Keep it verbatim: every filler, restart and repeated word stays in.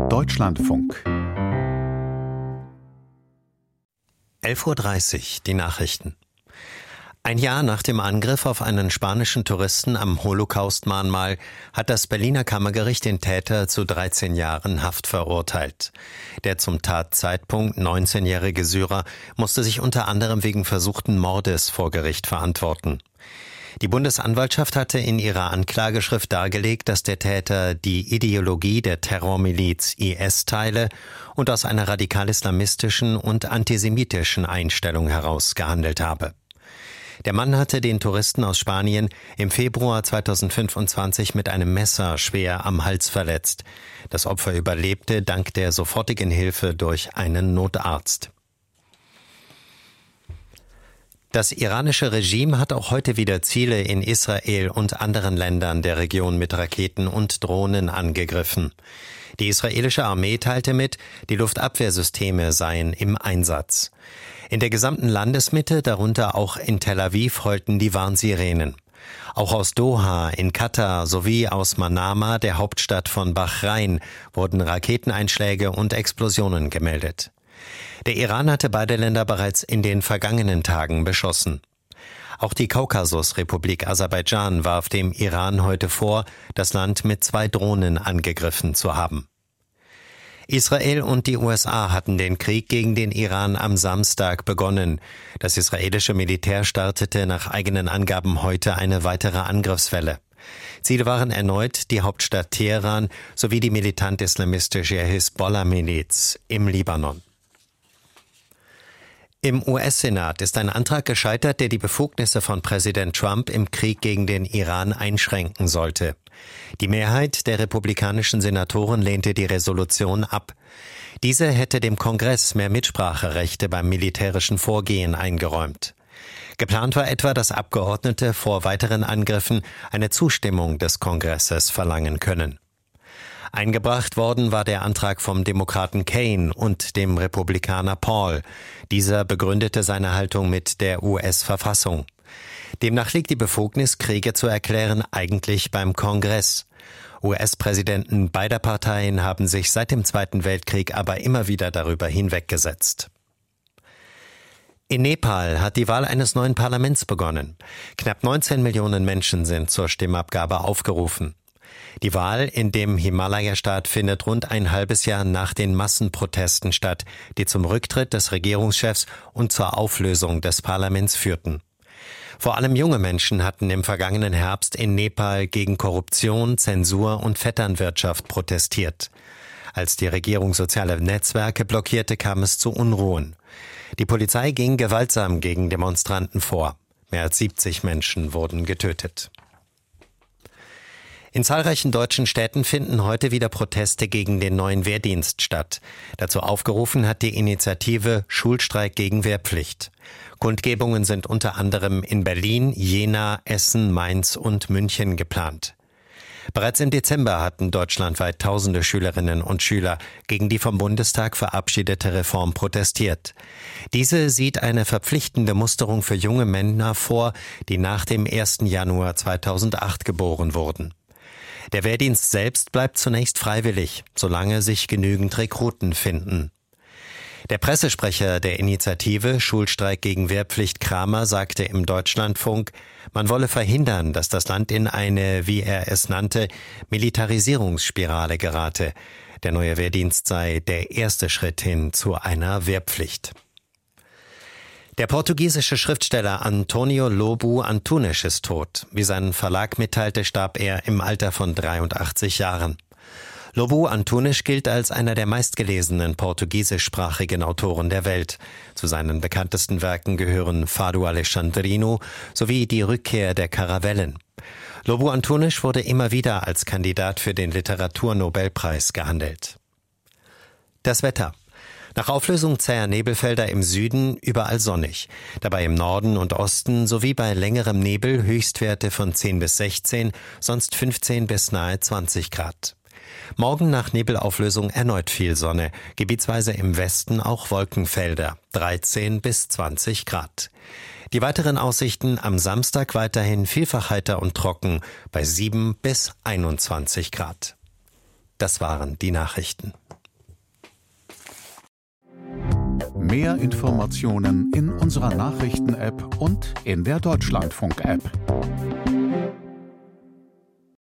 Deutschlandfunk. elf Uhr dreißig, die Nachrichten. Ein Jahr nach dem Angriff auf einen spanischen Touristen am Holocaust-Mahnmal hat das Berliner Kammergericht den Täter zu dreizehn Jahren Haft verurteilt. Der zum Tatzeitpunkt neunzehnjährige Syrer musste sich unter anderem wegen versuchten Mordes vor Gericht verantworten. Die Bundesanwaltschaft hatte in ihrer Anklageschrift dargelegt, dass der Täter die Ideologie der Terrormiliz I S teile und aus einer radikal-islamistischen und antisemitischen Einstellung heraus gehandelt habe. Der Mann hatte den Touristen aus Spanien im Februar zweitausendfünfundzwanzig mit einem Messer schwer am Hals verletzt. Das Opfer überlebte dank der sofortigen Hilfe durch einen Notarzt. Das iranische Regime hat auch heute wieder Ziele in Israel und anderen Ländern der Region mit Raketen und Drohnen angegriffen. Die israelische Armee teilte mit, die Luftabwehrsysteme seien im Einsatz. In der gesamten Landesmitte, darunter auch in Tel Aviv, heulten die Warnsirenen. Auch aus Doha in Katar sowie aus Manama, der Hauptstadt von Bahrain, wurden Raketeneinschläge und Explosionen gemeldet. Der Iran hatte beide Länder bereits in den vergangenen Tagen beschossen. Auch die Kaukasusrepublik Aserbaidschan warf dem Iran heute vor, das Land mit zwei Drohnen angegriffen zu haben. Israel und die U S A hatten den Krieg gegen den Iran am Samstag begonnen. Das israelische Militär startete nach eigenen Angaben heute eine weitere Angriffswelle. Ziele waren erneut die Hauptstadt Teheran sowie die militant-islamistische Hisbollah-Miliz im Libanon. Im U S-Senat ist ein Antrag gescheitert, der die Befugnisse von Präsident Trump im Krieg gegen den Iran einschränken sollte. Die Mehrheit der republikanischen Senatoren lehnte die Resolution ab. Diese hätte dem Kongress mehr Mitspracherechte beim militärischen Vorgehen eingeräumt. Geplant war etwa, dass Abgeordnete vor weiteren Angriffen eine Zustimmung des Kongresses verlangen können. Eingebracht worden war der Antrag vom Demokraten Kaine und dem Republikaner Paul. Dieser begründete seine Haltung mit der U S-Verfassung. Demnach liegt die Befugnis, Kriege zu erklären, eigentlich beim Kongress. U S-Präsidenten beider Parteien haben sich seit dem Zweiten Weltkrieg aber immer wieder darüber hinweggesetzt. In Nepal hat die Wahl eines neuen Parlaments begonnen. Knapp neunzehn Millionen Menschen sind zur Stimmabgabe aufgerufen. Die Wahl in dem Himalaya-Staat findet rund ein halbes Jahr nach den Massenprotesten statt, die zum Rücktritt des Regierungschefs und zur Auflösung des Parlaments führten. Vor allem junge Menschen hatten im vergangenen Herbst in Nepal gegen Korruption, Zensur und Vetternwirtschaft protestiert. Als die Regierung soziale Netzwerke blockierte, kam es zu Unruhen. Die Polizei ging gewaltsam gegen Demonstranten vor. Mehr als siebzig Menschen wurden getötet. In zahlreichen deutschen Städten finden heute wieder Proteste gegen den neuen Wehrdienst statt. Dazu aufgerufen hat die Initiative Schulstreik gegen Wehrpflicht. Kundgebungen sind unter anderem in Berlin, Jena, Essen, Mainz und München geplant. Bereits im Dezember hatten deutschlandweit tausende Schülerinnen und Schüler gegen die vom Bundestag verabschiedete Reform protestiert. Diese sieht eine verpflichtende Musterung für junge Männer vor, die nach dem ersten Januar zweitausendacht geboren wurden. Der Wehrdienst selbst bleibt zunächst freiwillig, solange sich genügend Rekruten finden. Der Pressesprecher der Initiative Schulstreik gegen Wehrpflicht Kramer sagte im Deutschlandfunk, man wolle verhindern, dass das Land in eine, wie er es nannte, Militarisierungsspirale gerate. Der neue Wehrdienst sei der erste Schritt hin zu einer Wehrpflicht. Der portugiesische Schriftsteller António Lobo Antunes ist tot. Wie sein Verlag mitteilte, starb er im Alter von dreiundachtzig Jahren. Lobo Antunes gilt als einer der meistgelesenen portugiesischsprachigen Autoren der Welt. Zu seinen bekanntesten Werken gehören Fado Alexandrino sowie Die Rückkehr der Karavellen. Lobo Antunes wurde immer wieder als Kandidat für den Literaturnobelpreis gehandelt. Das Wetter. Nach Auflösung zäher Nebelfelder im Süden überall sonnig. Dabei im Norden und Osten sowie bei längerem Nebel Höchstwerte von zehn bis sechzehn, sonst fünfzehn bis nahe zwanzig Grad. Morgen nach Nebelauflösung erneut viel Sonne, gebietsweise im Westen auch Wolkenfelder, dreizehn bis zwanzig Grad. Die weiteren Aussichten am Samstag weiterhin vielfach heiter und trocken bei sieben bis einundzwanzig Grad. Das waren die Nachrichten. Mehr Informationen in unserer Nachrichten-App und in der Deutschlandfunk-App.